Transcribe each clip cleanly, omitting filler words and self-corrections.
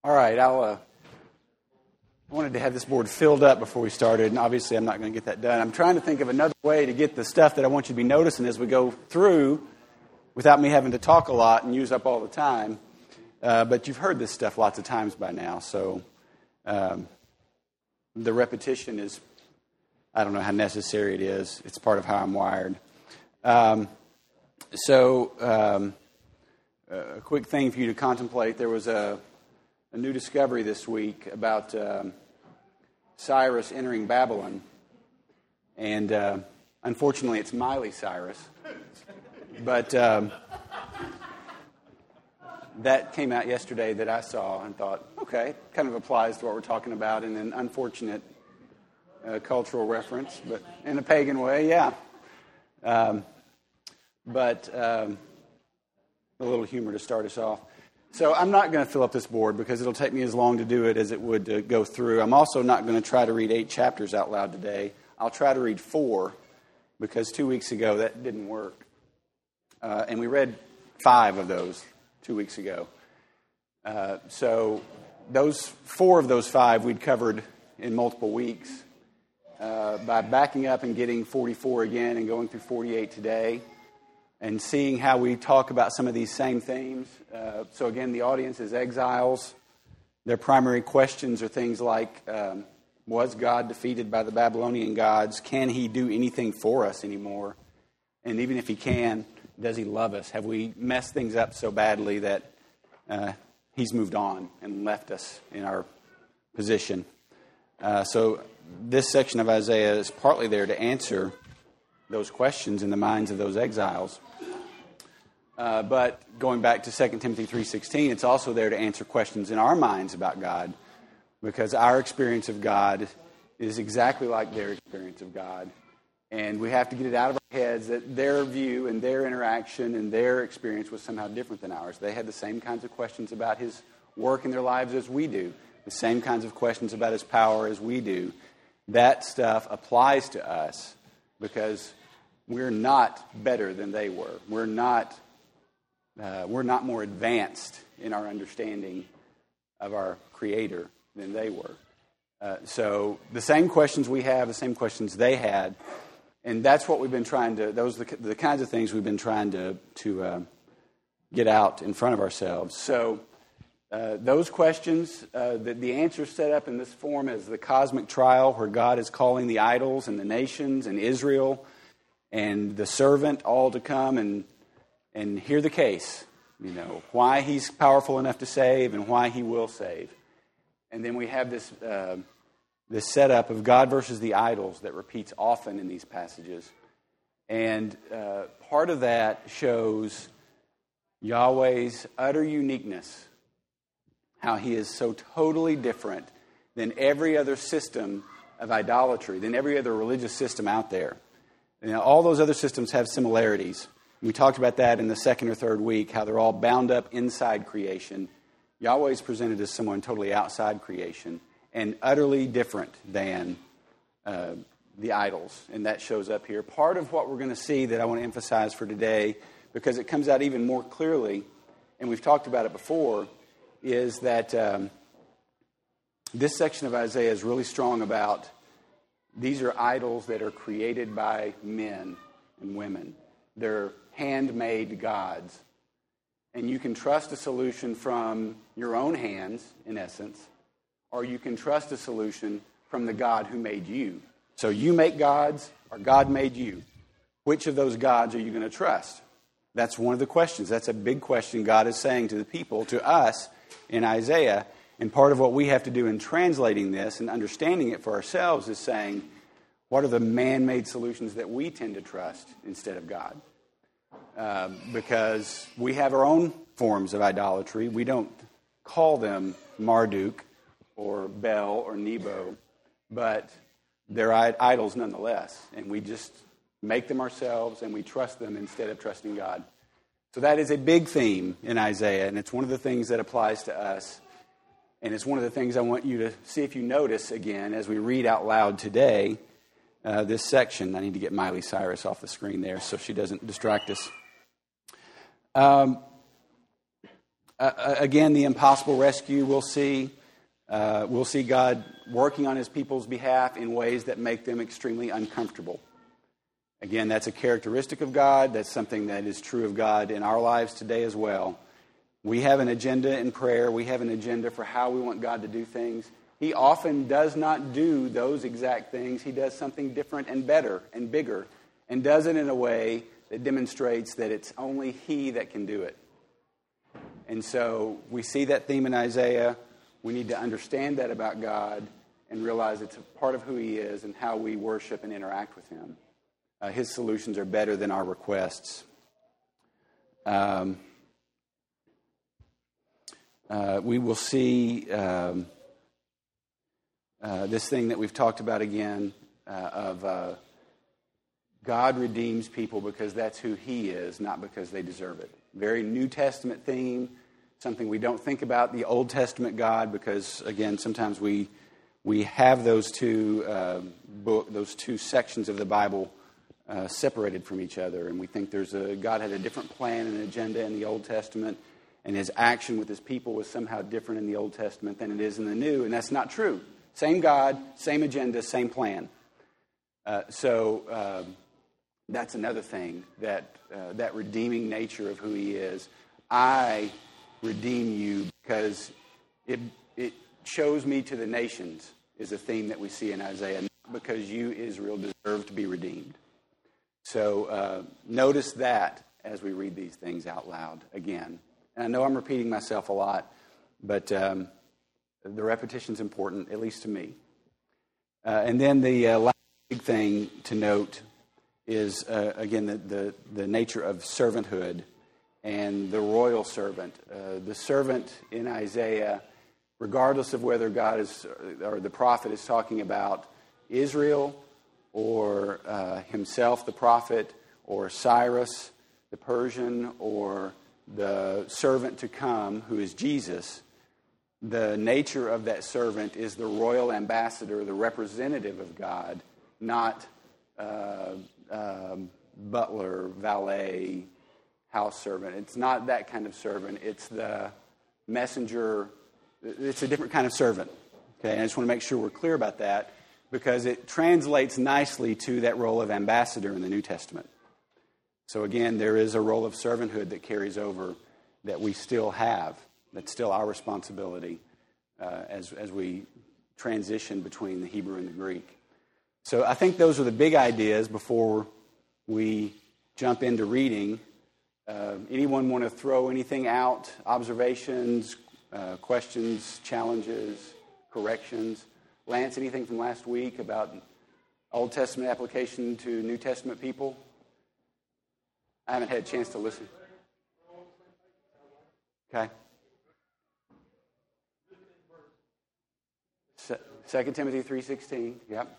All right, I wanted to have this board filled up before we started, and obviously I'm not going to get that done. I'm trying to think of another way to get the stuff that I want you to be noticing as we go through without me having to talk a lot and use up all the time. But you've heard this stuff lots of times by now, so the repetition is, I don't know how necessary it is. It's part of how I'm wired. A quick thing for you to contemplate. There was a new discovery this week about Cyrus entering Babylon. And unfortunately, it's Miley Cyrus. But that came out yesterday that I saw and thought, okay, kind of applies to what we're talking about in an unfortunate cultural reference, but in a pagan way, yeah. But a little humor to start us off. So I'm not going to fill up this board because it'll take me as long to do it as it would to go through. I'm also not going to try to read 8 chapters out loud today. I'll try to read 4 because 2 weeks ago that didn't work. And we read 5 of those 2 weeks ago. So those 4 of those 5 we'd covered in multiple weeks. By backing up and getting 44 again and going through 48 today and seeing how we talk about some of these same themes. So again, the audience is exiles. Their primary questions are things like, was God defeated by the Babylonian gods? Can he do anything for us anymore? And even if he can, does he love us? Have we messed things up so badly that he's moved on and left us in our position? So this section of Isaiah is partly there to answer those questions in the minds of those exiles. But going back to 2 Timothy 3:16, it's also there to answer questions in our minds about God, because our experience of God is exactly like their experience of God. And we have to get it out of our heads that their view and their interaction and their experience was somehow different than ours. They had the same kinds of questions about his work in their lives as we do, the same kinds of questions about his power as we do. That stuff applies to us because we're not better than they were. We're not more advanced in our understanding of our Creator than they were. So the same questions we have, the same questions they had, and that's what we've been trying to. Those are the kinds of things we've been trying to get out in front of ourselves. So those questions, the answer set up in this form as the cosmic trial, where God is calling the idols and the nations and Israel and the servant all to come and hear the case, why he's powerful enough to save and why he will save. And then we have this setup of God versus the idols that repeats often in these passages. And part of that shows Yahweh's utter uniqueness, how he is so totally different than every other system of idolatry, than every other religious system out there. All those other systems have similarities. We talked about that in the second or third week, how they're all bound up inside creation. Yahweh is presented as someone totally outside creation and utterly different than the idols. And that shows up here. Part of what we're going to see that I want to emphasize for today, because it comes out even more clearly, and we've talked about it before, is that this section of Isaiah is really strong about these are idols that are created by men and women. They're handmade gods. And you can trust a solution from your own hands, in essence, or you can trust a solution from the God who made you. So you make gods, or God made you. Which of those gods are you going to trust? That's one of the questions. That's a big question God is saying to the people, to us, in Isaiah. And part of what we have to do in translating this and understanding it for ourselves is saying, what are the man-made solutions that we tend to trust instead of God? Because we have our own forms of idolatry. We don't call them Marduk or Bel or Nebo, but they're idols nonetheless. And we just make them ourselves and we trust them instead of trusting God. So that is a big theme in Isaiah, and it's one of the things that applies to us. And it's one of the things I want you to see if you notice again as we read out loud today this section. I need to get Miley Cyrus off the screen there so she doesn't distract us. Again, the impossible rescue we'll see. We'll see God working on his people's behalf in ways that make them extremely uncomfortable. Again, that's a characteristic of God. That's something that is true of God in our lives today as well. We have an agenda in prayer. We have an agenda for how we want God to do things. He often does not do those exact things. He does something different and better and bigger, and does it in a way that demonstrates that it's only he that can do it. And so we see that theme in Isaiah. We need to understand that about God and realize it's a part of who he is and how we worship and interact with him. His solutions are better than our requests. We will see this thing that we've talked about again of God redeems people because that's who he is, not because they deserve it. Very New Testament theme, something we don't think about the Old Testament God because, again, sometimes we have those two sections of the Bible separated from each other, and we think God had a different plan and agenda in the Old Testament, and his action with his people was somehow different in the Old Testament than it is in the New, and that's not true. Same God, same agenda, same plan. So that's another thing, that redeeming nature of who he is. I redeem you because it shows me to the nations is a theme that we see in Isaiah, not because you, Israel, deserve to be redeemed. So notice that as we read these things out loud again. And I know I'm repeating myself a lot, but the repetition's important, at least to me. And then the last big thing to note is, again, the nature of servanthood and the royal servant. The servant in Isaiah, regardless of whether God is or the prophet is talking about Israel or himself, the prophet, or Cyrus, the Persian, or the servant to come, who is Jesus, the nature of that servant is the royal ambassador, the representative of God, not butler, valet, house servant. It's not that kind of servant. It's the messenger. It's a different kind of servant. Okay, and I just want to make sure we're clear about that because it translates nicely to that role of ambassador in the New Testament. So again, there is a role of servanthood that carries over that we still have. That's still our responsibility as we transition between the Hebrew and the Greek. So I think those are the big ideas before we jump into reading. Anyone want to throw anything out? Observations, questions, challenges, corrections? Lance, anything from last week about Old Testament application to New Testament people? I haven't had a chance to listen. Okay. 2 Timothy 3:16. Yep.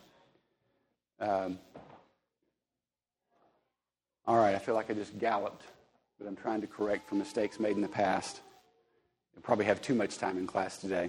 All right, I feel like I just galloped, but I'm trying to correct for mistakes made in the past. You'll probably have too much time in class today.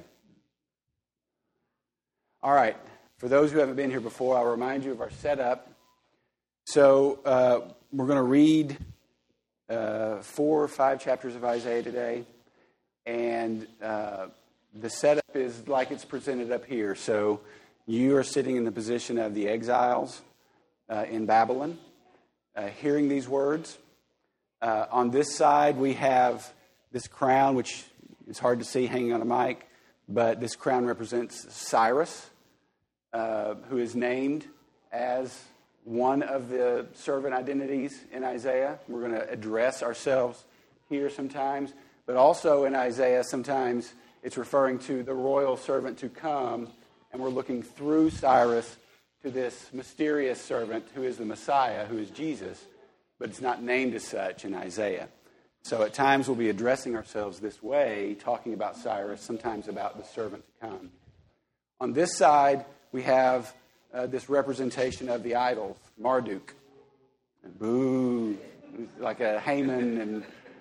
All right, for those who haven't been here before, I'll remind you of our setup. So we're going to read 4 or 5 chapters of Isaiah today, and the setup is like it's presented up here. So you are sitting in the position of the exiles in Babylon, hearing these words. On this side, we have this crown, which is hard to see hanging on a mic, but this crown represents Cyrus, who is named as one of the servant identities in Isaiah. We're going to address ourselves here sometimes, but also in Isaiah sometimes it's referring to the royal servant to come, and we're looking through Cyrus to this mysterious servant who is the Messiah, who is Jesus, but it's not named as such in Isaiah. So at times we'll be addressing ourselves this way, talking about Cyrus, sometimes about the servant to come. On this side, we have this representation of the idols, Marduk, boo, like a Haman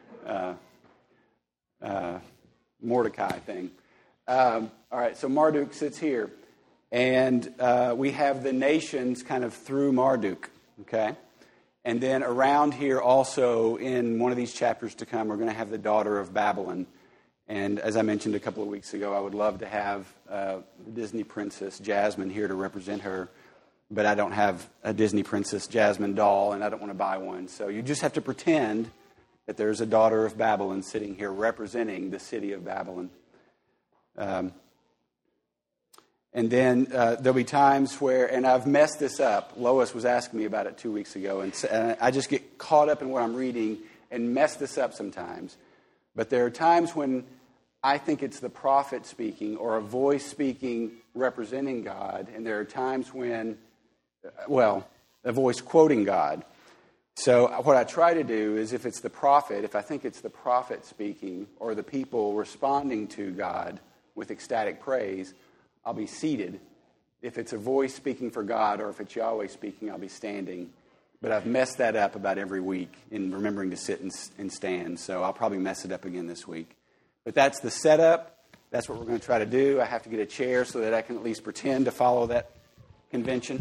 and Mordecai thing. All right, so Marduk sits here, and we have the nations kind of through Marduk, okay? And then around here also, in one of these chapters to come, we're going to have the daughter of Babylon. And as I mentioned a couple of weeks ago, I would love to have the Disney princess Jasmine here to represent her, but I don't have a Disney princess Jasmine doll, and I don't want to buy one. So you just have to pretend that there's a daughter of Babylon sitting here representing the city of Babylon. And then there'll be times where, and I've messed this up. Lois was asking me about it 2 weeks ago, and I just get caught up in what I'm reading and mess this up sometimes. But there are times when I think it's the prophet speaking or a voice speaking representing God, and there are times when, a voice quoting God. So what I try to do is if it's the prophet, if I think it's the prophet speaking or the people responding to God with ecstatic praise, I'll be seated. If it's a voice speaking for God or if it's Yahweh speaking, I'll be standing. But I've messed that up about every week in remembering to sit and stand. So I'll probably mess it up again this week. But that's the setup. That's what we're going to try to do. I have to get a chair so that I can at least pretend to follow that convention.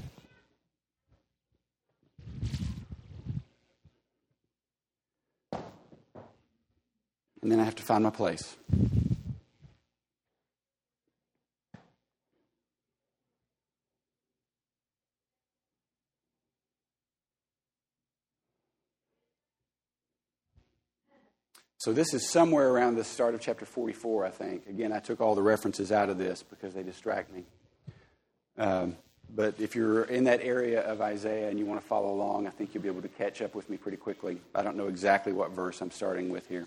And then I have to find my place. So this is somewhere around the start of chapter 44, I think. Again, I took all the references out of this because they distract me. But if you're in that area of Isaiah and you want to follow along, I think you'll be able to catch up with me pretty quickly. I don't know exactly what verse I'm starting with here.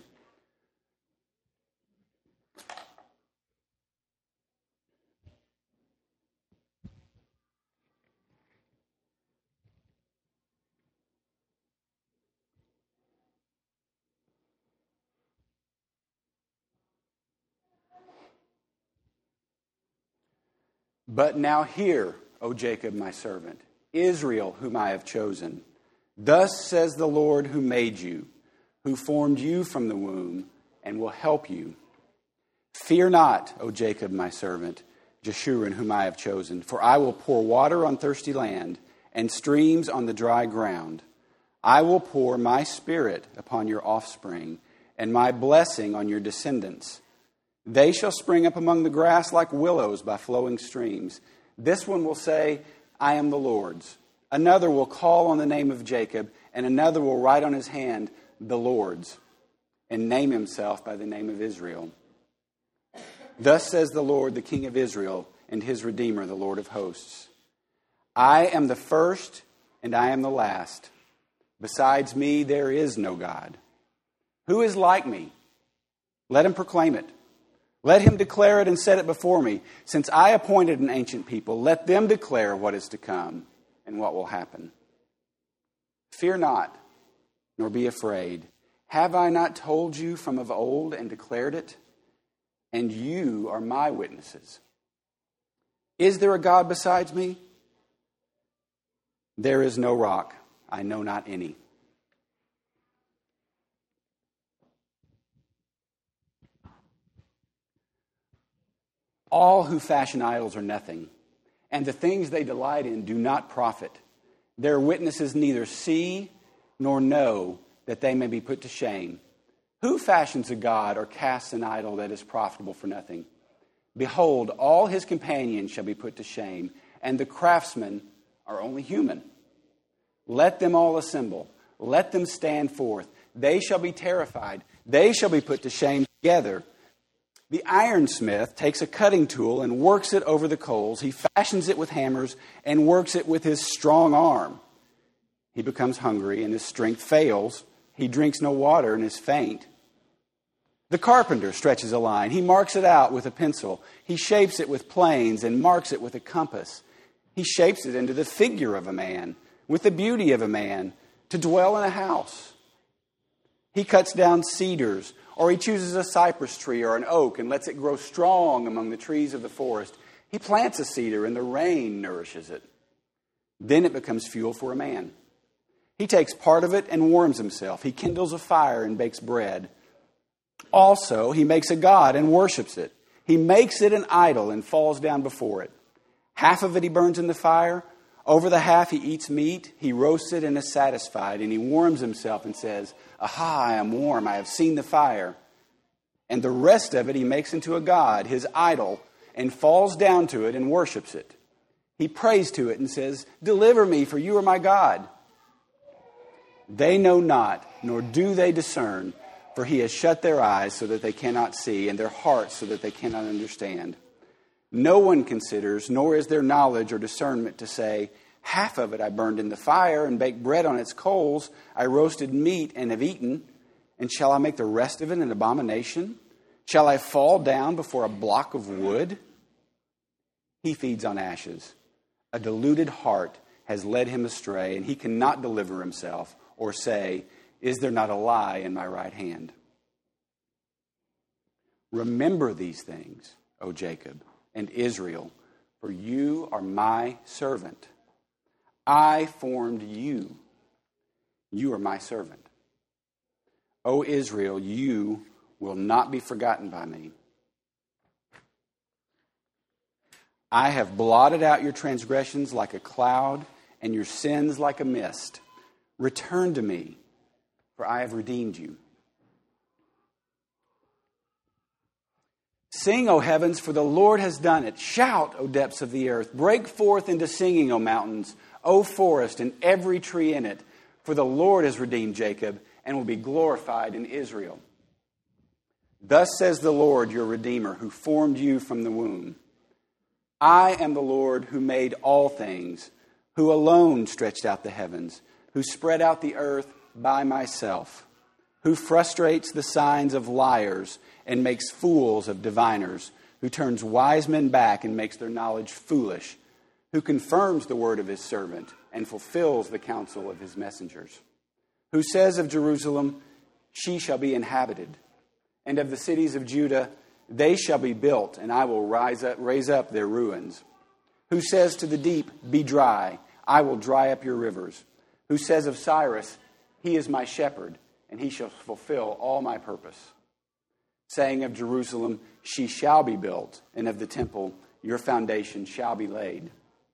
But now hear, O Jacob, my servant, Israel, whom I have chosen. Thus says the Lord who made you, who formed you from the womb, and will help you. Fear not, O Jacob, my servant, Jeshurun, whom I have chosen, for I will pour water on thirsty land, and streams on the dry ground. I will pour my spirit upon your offspring, and my blessing on your descendants. They shall spring up among the grass like willows by flowing streams. This one will say, I am the Lord's. Another will call on the name of Jacob, and another will write on his hand, the Lord's, and name himself by the name of Israel. Thus says the Lord, the King of Israel, and his Redeemer, the Lord of hosts. I am the first, and I am the last. Besides me, there is no God. Who is like me? Let him proclaim it. Let him declare it and set it before me. Since I appointed an ancient people, let them declare what is to come and what will happen. Fear not, nor be afraid. Have I not told you from of old and declared it? And you are my witnesses. Is there a God besides me? There is no rock. I know not any. All who fashion idols are nothing, and the things they delight in do not profit. Their witnesses neither see nor know that they may be put to shame. Who fashions a god or casts an idol that is profitable for nothing? Behold, all his companions shall be put to shame, and the craftsmen are only human. Let them all assemble. Let them stand forth. They shall be terrified. They shall be put to shame together. The ironsmith takes a cutting tool and works it over the coals. He fashions it with hammers and works it with his strong arm. He becomes hungry and his strength fails. He drinks no water and is faint. The carpenter stretches a line. He marks it out with a pencil. He shapes it with planes and marks it with a compass. He shapes it into the figure of a man, with the beauty of a man, to dwell in a house. He cuts down cedars, or he chooses a cypress tree or an oak and lets it grow strong among the trees of the forest. He plants a cedar and the rain nourishes it. Then it becomes fuel for a man. He takes part of it and warms himself. He kindles a fire and bakes bread. Also, he makes a god and worships it. He makes it an idol and falls down before it. Half of it he burns in the fire. Over the half he eats meat. He roasts it and is satisfied. And he warms himself and says, Aha, I am warm. I have seen the fire. And the rest of it he makes into a god, his idol, and falls down to it and worships it. He prays to it and says, "Deliver me, for you are my God." They know not, nor do they discern, for he has shut their eyes so that they cannot see, and their hearts so that they cannot understand. No one considers, nor is there knowledge or discernment to say, "Half of it I burned in the fire and baked bread on its coals. I roasted meat and have eaten. And shall I make the rest of it an abomination? Shall I fall down before a block of wood?" He feeds on ashes. A deluded heart has led him astray, and he cannot deliver himself or say, "Is there not a lie in my right hand?" Remember these things, O Jacob and Israel, for you are my servant. I formed you. You are my servant. O Israel, you will not be forgotten by me. I have blotted out your transgressions like a cloud and your sins like a mist. Return to me, for I have redeemed you. Sing, O heavens, for the Lord has done it. Shout, O depths of the earth. Break forth into singing, O mountains, O forest, and every tree in it. For the Lord has redeemed Jacob and will be glorified in Israel. Thus says the Lord, your Redeemer, who formed you from the womb. I am the Lord who made all things, who alone stretched out the heavens, who spread out the earth by myself, who frustrates the signs of liars and makes fools of diviners, who turns wise men back and makes their knowledge foolish, who confirms the word of his servant and fulfills the counsel of his messengers, who says of Jerusalem, she shall be inhabited, and of the cities of Judah, they shall be built, and I will raise up their ruins. Who says to the deep, be dry, I will dry up your rivers. Who says of Cyrus, he is my shepherd, and he shall fulfill all my purpose. Saying of Jerusalem, she shall be built, and of the temple, your foundation shall be laid.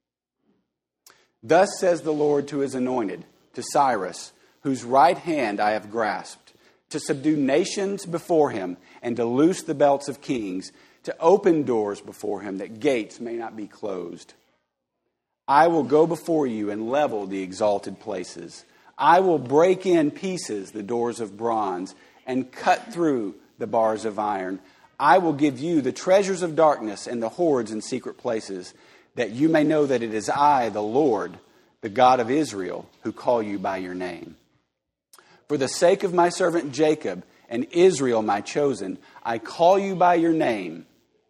Thus says the Lord to his anointed, to Cyrus, whose right hand I have grasped, to subdue nations before him, and to loose the belts of kings, to open doors before him, that gates may not be closed. I will go before you and level the exalted places. I will break in pieces the doors of bronze, and cut through the bars of iron. I will give you the treasures of darkness and the hoards in secret places, that you may know that it is I, the Lord, the God of Israel, who call you by your name. For the sake of my servant Jacob and Israel, my chosen, I call you by your name.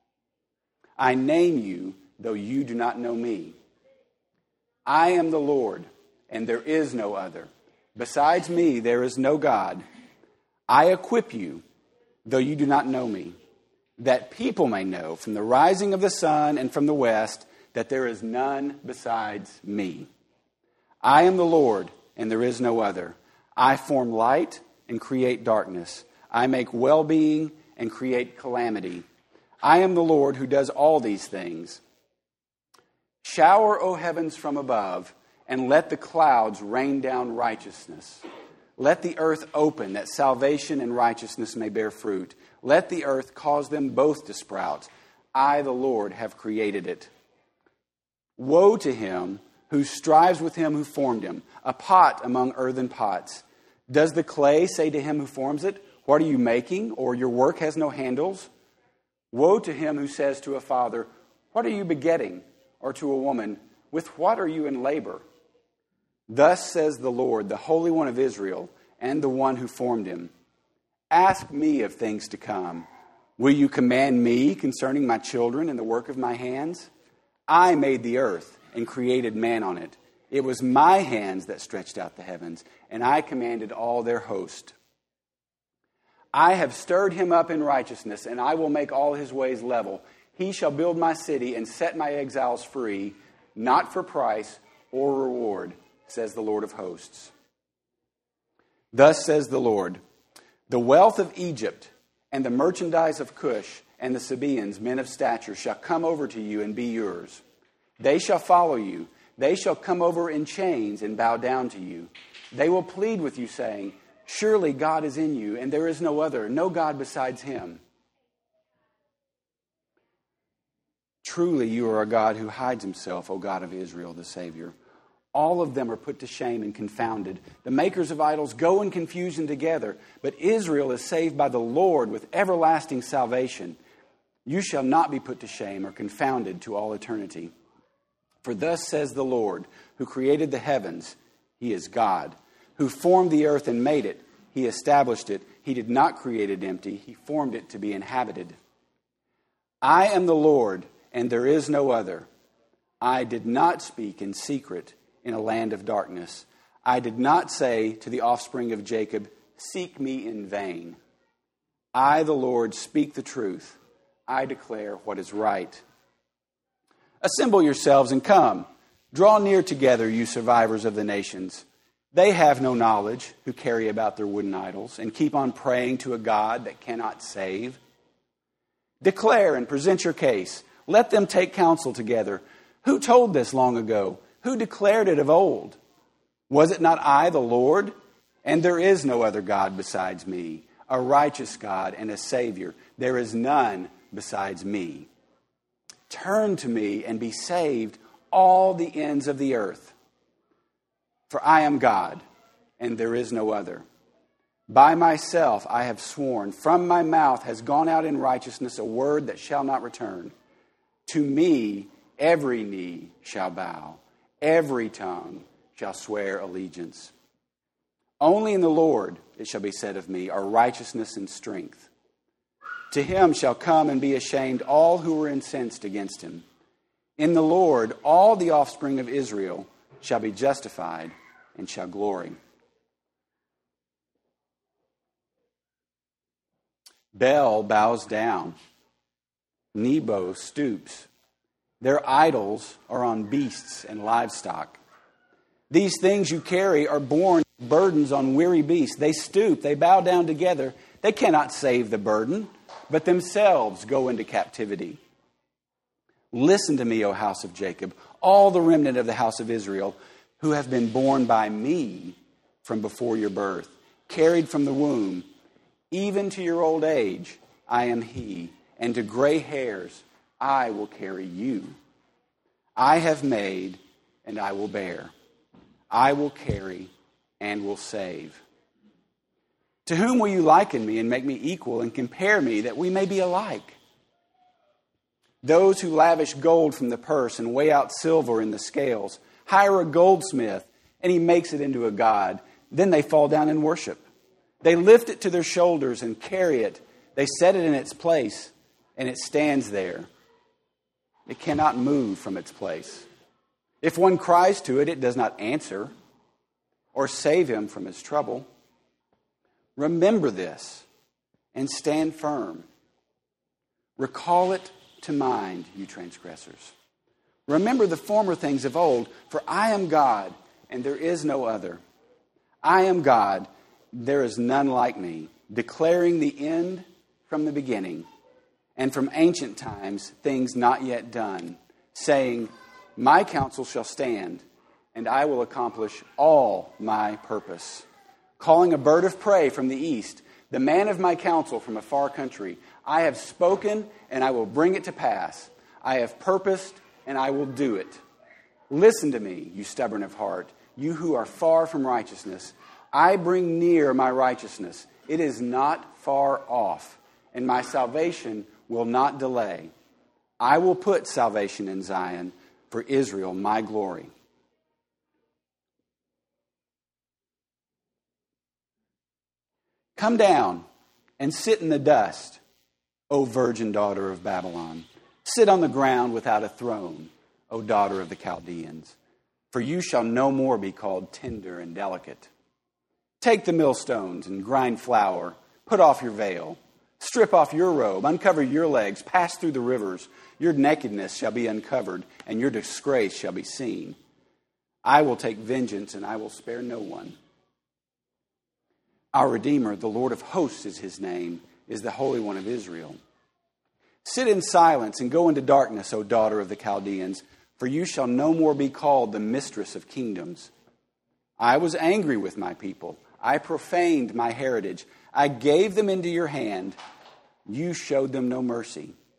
I name you, though you do not know me. I am the Lord, and there is no other. Besides me, there is no God. I equip you, though you do not know me, that people may know from the rising of the sun and from the west that there is none besides me. I am the Lord, and there is no other. I form light and create darkness. I make well-being and create calamity. I am the Lord who does all these things. Shower, O heavens, from above, and let the clouds rain down righteousness. Let the earth open, that salvation and righteousness may bear fruit. Let the earth cause them both to sprout. I, the Lord, have created it. Woe to him who strives with him who formed him, a pot among earthen pots. Does the clay say to him who forms it, what are you making? Or your work has no handles? Woe to him who says to a father, what are you begetting? Or to a woman, with what are you in labor? Thus says the Lord, the Holy One of Israel, and the one who formed him. Ask me of things to come. Will you command me concerning my children and the work of my hands? I made the earth and created man on it. It was my hands that stretched out the heavens, and I commanded all their host. I have stirred him up in righteousness, and I will make all his ways level. He shall build my city and set my exiles free, not for price or reward, says the Lord of hosts. Thus says the Lord, the wealth of Egypt and the merchandise of Cush and the Sabaeans, men of stature, shall come over to you and be yours. They shall follow you. They shall come over in chains and bow down to you. They will plead with you, saying, surely God is in you, and there is no other, no God besides him. Truly, you are a God who hides himself, O God of Israel, the Savior. All of them are put to shame and confounded. The makers of idols go in confusion together, but Israel is saved by the Lord with everlasting salvation. You shall not be put to shame or confounded to all eternity. For thus says the Lord, who created the heavens, he is God, who formed the earth and made it, he established it. He did not create it empty, he formed it to be inhabited. I am the Lord, and there is no other. I did not speak in secret in a land of darkness. I did not say to the offspring of Jacob, seek me in vain. I, the Lord, speak the truth. I declare what is right. Assemble yourselves and come. Draw near together, you survivors of the nations. They have no knowledge who carry about their wooden idols and keep on praying to a God that cannot save. Declare and present your case. Let them take counsel together. Who told this long ago? Who declared it of old? Was it not I, the Lord? And there is no other God besides me, a righteous God and a Savior. There is none besides me. Turn to me and be saved, all the ends of the earth. For I am God, and there is no other. By myself I have sworn, from my mouth has gone out in righteousness a word that shall not return. To me every knee shall bow, every tongue shall swear allegiance. Only in the Lord, it shall be said of me, are righteousness and strength. To him shall come and be ashamed all who were incensed against him. In the Lord all the offspring of Israel shall be justified and shall glory. Bel bows down. Nebo stoops. Their idols are on beasts and livestock. These things you carry are borne burdens on weary beasts. They stoop, they bow down together. They cannot save the burden, but themselves go into captivity. Listen to me, O house of Jacob, all the remnant of the house of Israel, who have been born by me from before your birth, carried from the womb. Even to your old age, I am he, and to gray hairs, I will carry you. I have made, and I will bear. I will carry, and will save. To whom will you liken me and make me equal and compare me that we may be alike? Those who lavish gold from the purse and weigh out silver in the scales, hire a goldsmith, and he makes it into a god. Then they fall down and worship. They lift it to their shoulders and carry it. They set it in its place, and it stands there. It cannot move from its place. If one cries to it, it does not answer or save him from his trouble. Remember this and stand firm. Recall it to mind, you transgressors. Remember the former things of old, for I am God, and there is no other. I am God, there is none like me, declaring the end from the beginning, and from ancient times things not yet done, saying, my counsel shall stand, and I will accomplish all my purpose. Calling a bird of prey from the east, the man of my counsel from a far country. I have spoken, and I will bring it to pass. I have purposed, and I will do it. Listen to me, you stubborn of heart, you who are far from righteousness. I bring near my righteousness. It is not far off, and my salvation will not delay. I will put salvation in Zion, for Israel my glory. Come down and sit in the dust, O virgin daughter of Babylon. Sit on the ground without a throne, O daughter of the Chaldeans. For you shall no more be called tender and delicate. Take the millstones and grind flour. Put off your veil. Strip off your robe. Uncover your legs. Pass through the rivers. Your nakedness shall be uncovered, and your disgrace shall be seen. I will take vengeance, and I will spare no one. Our Redeemer, the Lord of hosts is his name, is the Holy One of Israel. Sit in silence and go into darkness, O daughter of the Chaldeans, for you shall no more be called the mistress of kingdoms. I was angry with my people. I profaned my heritage. I gave them into your hand. You showed them no mercy.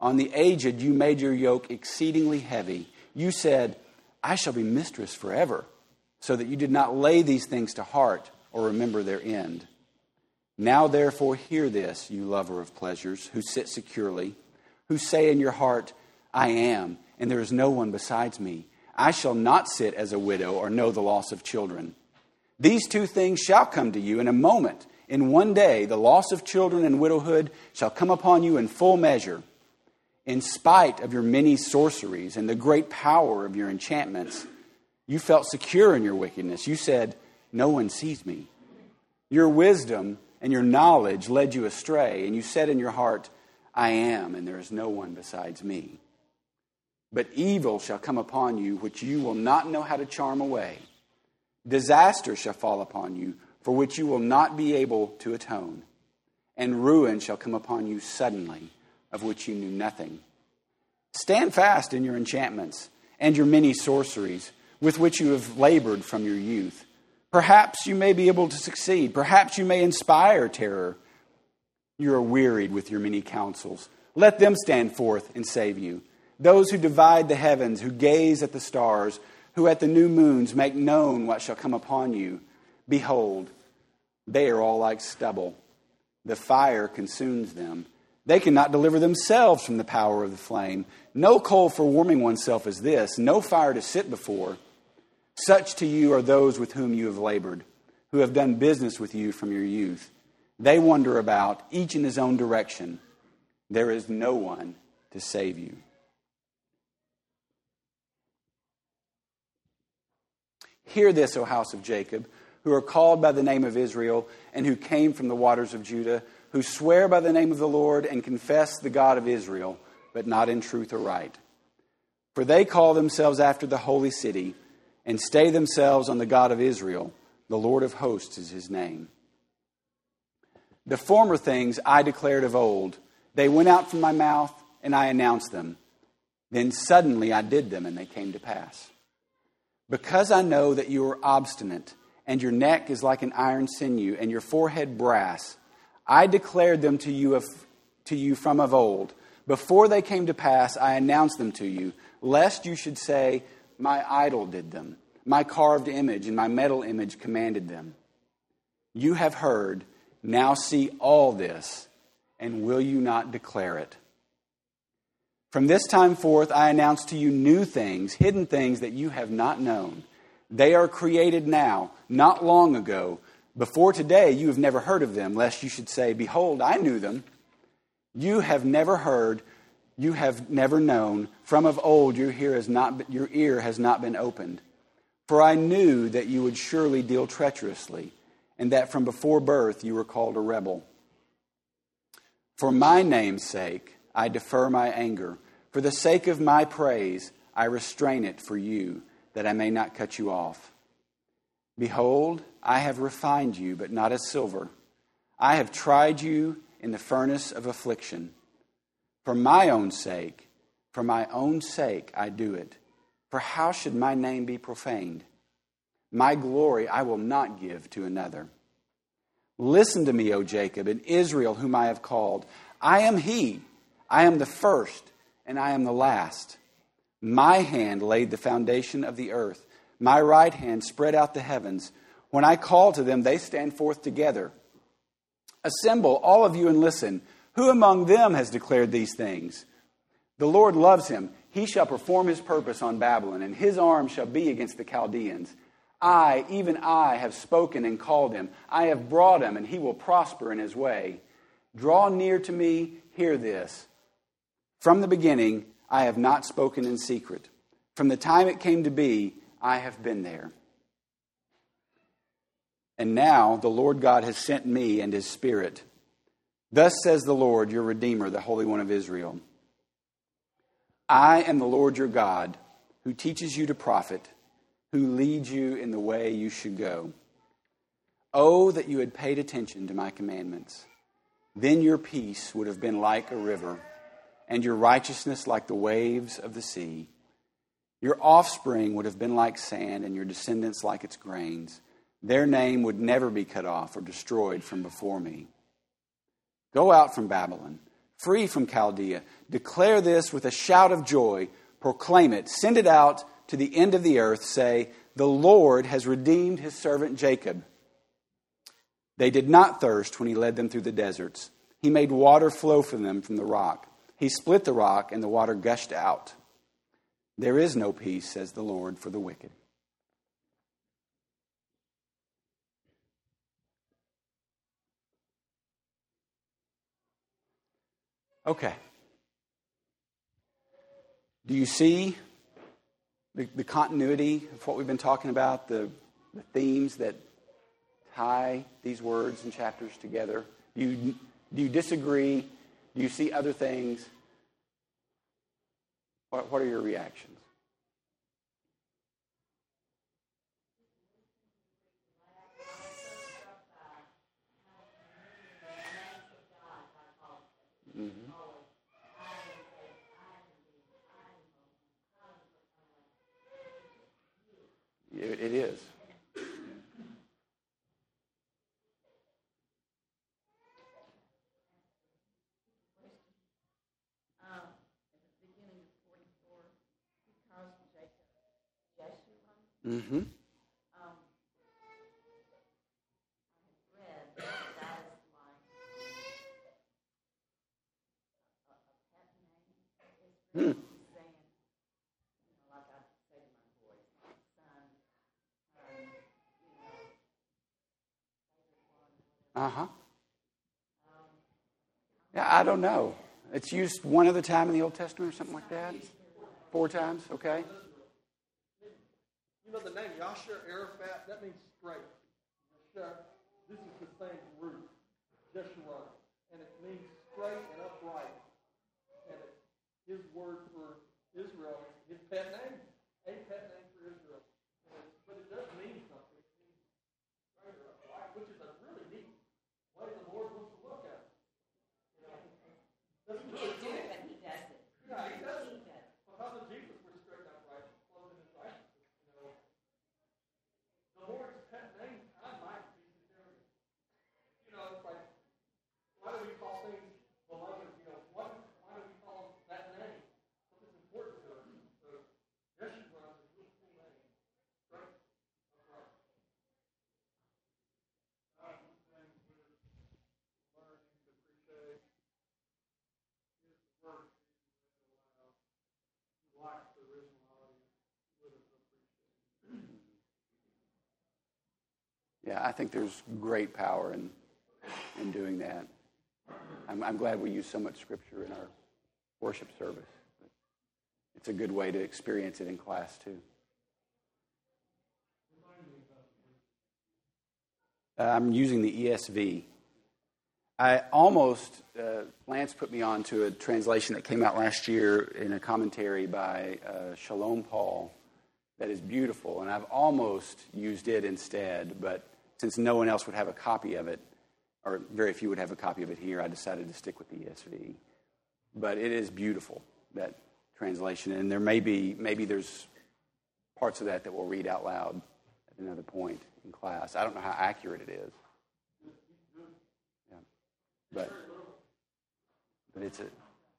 On the aged you made your yoke exceedingly heavy. You said, I shall be mistress forever, so that you did not lay these things to heart or remember their end. Now therefore hear this, you lover of pleasures, who sit securely, who say in your heart, I am, and there is no one besides me. I shall not sit as a widow or know the loss of children. These two things shall come to you in a moment. In one day, the loss of children and widowhood shall come upon you in full measure. In spite of your many sorceries and the great power of your enchantments, you felt secure in your wickedness. You said, no one sees me. Your wisdom and your knowledge led you astray, and you said in your heart, I am, and there is no one besides me. But evil shall come upon you, which you will not know how to charm away. Disaster shall fall upon you, for which you will not be able to atone. And ruin shall come upon you suddenly, of which you knew nothing. Stand fast in your enchantments and your many sorceries, with which you have labored from your youth. Perhaps you may be able to succeed. Perhaps you may inspire terror. You are wearied with your many counsels. Let them stand forth and save you. Those who divide the heavens, who gaze at the stars, who at the new moons make known what shall come upon you. Behold, they are all like stubble. The fire consumes them. They cannot deliver themselves from the power of the flame. No coal for warming oneself is this, no fire to sit before. Such to you are those with whom you have labored, who have done business with you from your youth. They wander about, each in his own direction. There is no one to save you. Hear this, O house of Jacob, who are called by the name of Israel, and who came from the waters of Judah, who swear by the name of the Lord and confess the God of Israel, but not in truth or right. For they call themselves after the holy city, and stay themselves on the God of Israel. The Lord of hosts is his name. The former things I declared of old. They went out from my mouth, and I announced them. Then suddenly I did them, and they came to pass. Because I know that you are obstinate, and your neck is like an iron sinew, and your forehead brass, I declared them to you from of old. Before they came to pass, I announced them to you, lest you should say, my idol did them. My carved image and my metal image commanded them. You have heard, now see all this, and will you not declare it? From this time forth, I announce to you new things, hidden things that you have not known. They are created now, not long ago. Before today, you have never heard of them, lest you should say, behold, I knew them. You have never heard, you have never known. From of old, your ear has not been opened. For I knew that you would surely deal treacherously, and that from before birth you were called a rebel. For my name's sake, I defer my anger. For the sake of my praise, I restrain it for you, that I may not cut you off. Behold, I have refined you, but not as silver. I have tried you in the furnace of affliction. For my own sake I do it. For how should my name be profaned? My glory I will not give to another. Listen to me, O Jacob, and Israel, whom I have called. I am he. I am the first, and I am the last. My hand laid the foundation of the earth. My right hand spread out the heavens. When I call to them, they stand forth together. Assemble, all of you, and listen. Who among them has declared these things? The Lord loves him. He shall perform his purpose on Babylon, and his arm shall be against the Chaldeans. I, even I, have spoken and called him. I have brought him, and he will prosper in his way. Draw near to me, hear this. From the beginning, I have not spoken in secret. From the time it came to be, I have been there. And now the Lord God has sent me and his Spirit. Thus says the Lord, your Redeemer, the Holy One of Israel. I am the Lord your God, who teaches you to profit, who leads you in the way you should go. Oh, that you had paid attention to my commandments. Then your peace would have been like a river, and your righteousness like the waves of the sea. Your offspring would have been like sand, and your descendants like its grains. Their name would never be cut off or destroyed from before me. Go out from Babylon, free from Chaldea. Declare this with a shout of joy. Proclaim it. Send it out to the end of the earth. Say, the Lord has redeemed his servant Jacob. They did not thirst when he led them through the deserts. He made water flow for them from the rock. He split the rock and the water gushed out. There is no peace, says the Lord, for the wicked. Okay. Do you see the continuity of what we've been talking about, the themes that tie these words and chapters together? Do you disagree? Do you see other things? What are your reactions? Mm-hmm. It is. Mm-hmm. Hmm. Uh-huh. Yeah, I don't know. It's used one other time in the Old Testament or something like that? 4 times, okay. You know the name Yasher Arafat, that means straight. This is the same root, Jeshurun, and it means straight and upright. And it's his word for Israel, his pet name, a pet name for Israel. But it does mean something. It means straight or upright, which is a really neat way the Lord wants to look at it. You know, that's really cool. But he does it. Yeah, he does it. Because of Jesus, we're straight and upright, clothed in his righteousness. You know, the Lord's pet name, I might be serious. You know, it's like, why do we call things beloved? You know, why do we call that name? Because it's important to us. So, Yeshua is a really cool name. Right? That's right. One thing we're learning to appreciate is the word like the original audience would have appreciated. Yeah, I think there's great power in doing that. I'm glad we use so much Scripture in our worship service. It's a good way to experience it in class, too. I'm using the ESV. I almost, Lance put me on to a translation that came out last year in a commentary by Shalom Paul that is beautiful, and I've almost used it instead, but since no one else would have a copy of it, or very few would have a copy of it here, I decided to stick with the ESV. But it is beautiful, that translation, and there maybe there's parts of that we'll read out loud at another point in class. I don't know how accurate it is. Yeah. But it's a...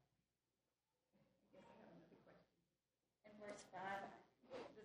In verse 5, this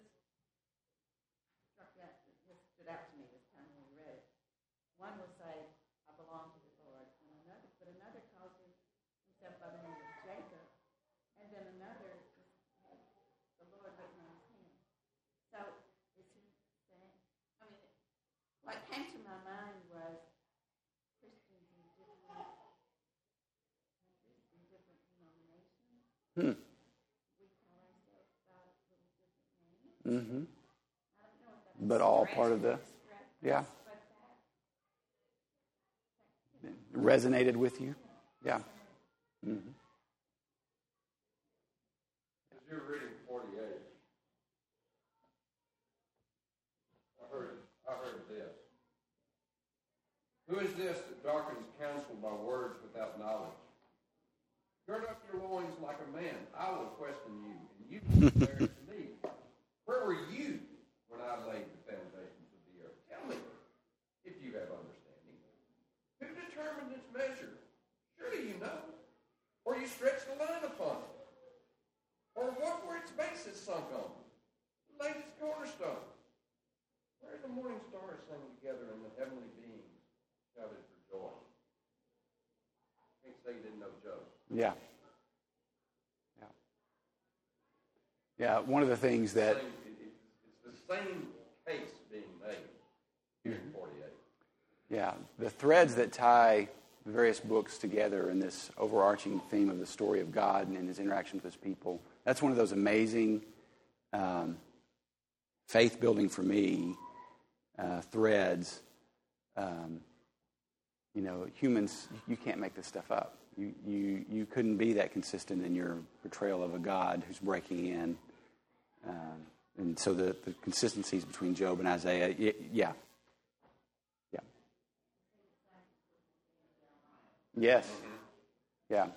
stood out to me this time when we read it. One will say, I belong to the Lord, but another calls himself by the name of Jacob, and then another, the Lord written on his hand. So, is he saying, what came to my mind was Christians in different countries, in different denominations. We call ourselves by little different names. Mm-hmm. I don't know if that's But all part of the... Yeah. Resonated with you? Yeah. Mm-hmm. As you're reading 48, I heard this. Who is this that darkens counsel by words without knowledge? Gird up your loins like a man. I will question you, and you will declare to me. Where were you when I laid the foundations of the earth? Tell me, if you have understanding. Who determined its measure? Surely you know. Look where its base is sunk on. It laid its cornerstone. Where the morning stars sang together and the heavenly beings shouted for joy. Can't say you didn't know Job. Yeah. Yeah, one of the things that... It's the same case being made in 48. Yeah, the threads that tie the various books together in this overarching theme of the story of God and his interaction with his people, that's one of those amazing faith-building for me threads. Humans, you can't make this stuff up. You couldn't be that consistent in your portrayal of a God who's breaking in. And so the consistencies between Job and Isaiah, yeah. Yes. Yeah.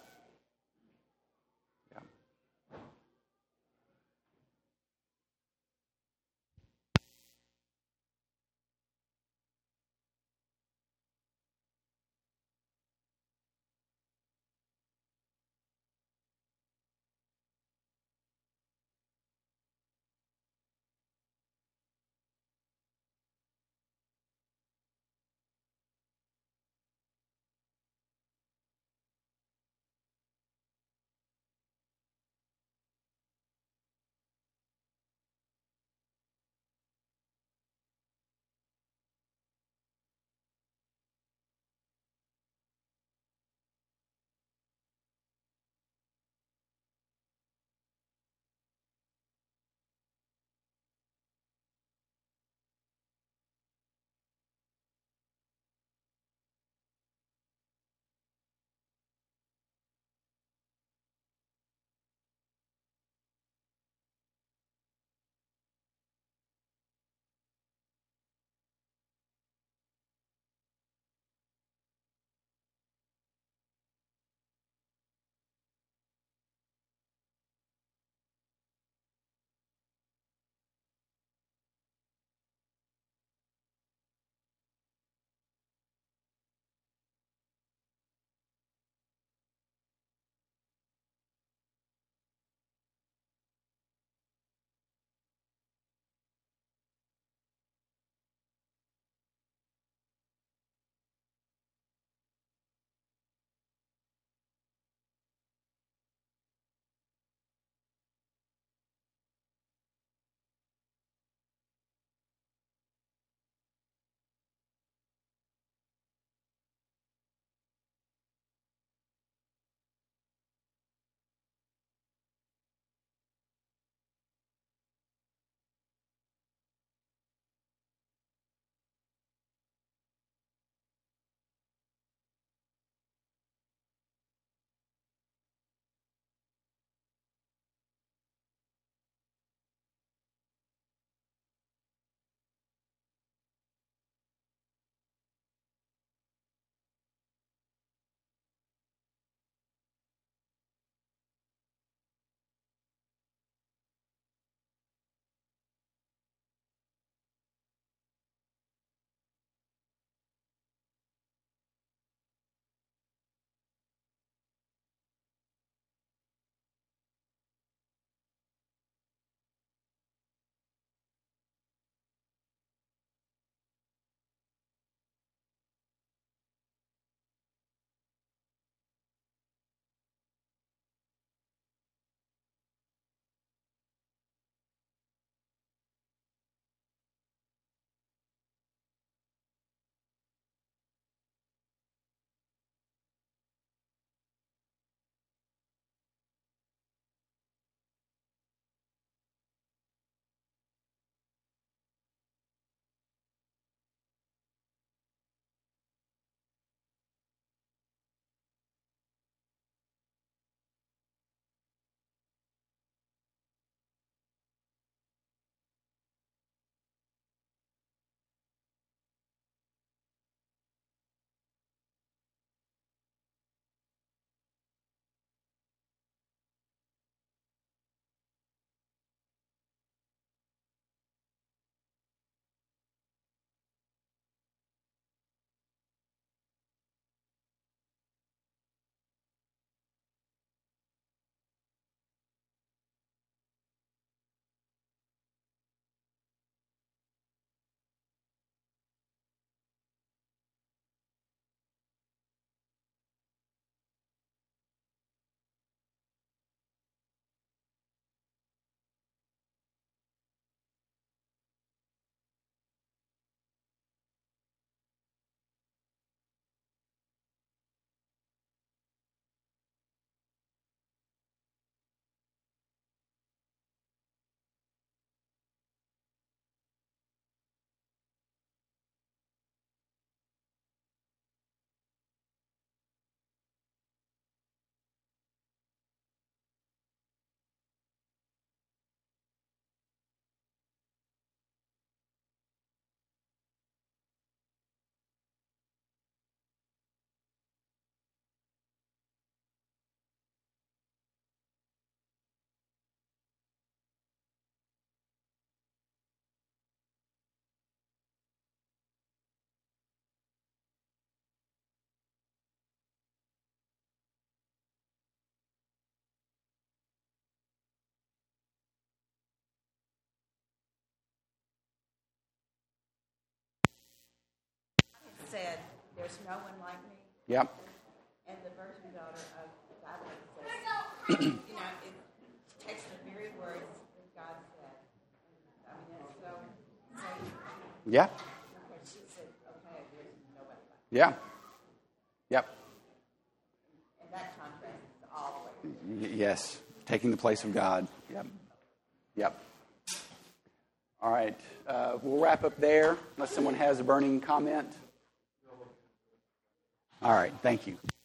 said, "There's no one like me." Yep. And the virgin daughter of Babylon says, you know, it takes the very words that God said. I mean, it's so Yeah. okay, she said, okay, there's nobody like me. Yeah. Yep. And that contrast is all the way. Yes. Taking the place of God. Yep. Yep. All right. We'll wrap up there unless someone has a burning comment. All right. Thank you.